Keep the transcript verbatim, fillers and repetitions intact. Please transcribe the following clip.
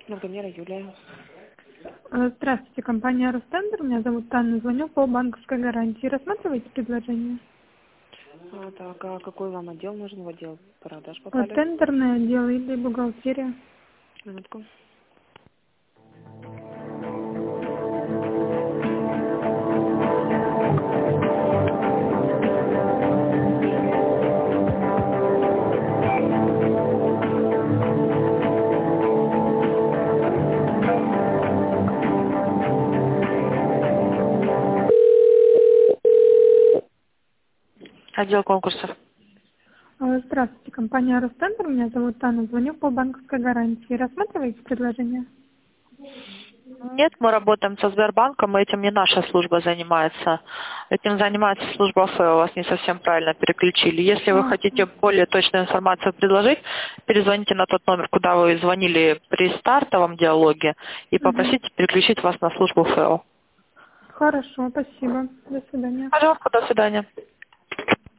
Марганера Юлия. Э, Здравствуйте, компания Ростендер. Меня зовут Анна. Звоню по банковской гарантии. Рассматриваете предложение? А, так, а какой вам отдел нужен? В отдел продаж Э, попали? Тендерное отдел или бухгалтерия? Минутку. Отдел конкурсов. Э, Здравствуйте, компания Ростендер. Меня зовут Анна. Звоню по банковской гарантии. Рассматриваете предложение? Нет, мы работаем со Сбербанком, и этим не наша служба занимается. Этим занимается служба ФЭО, вас не совсем правильно переключили. Если вы А, хотите более точную информацию предложить, перезвоните на тот номер, куда вы звонили при стартовом диалоге, и угу. попросите переключить вас на службу ФЭО. Хорошо, спасибо. До свидания. Пожалуйста, до свидания.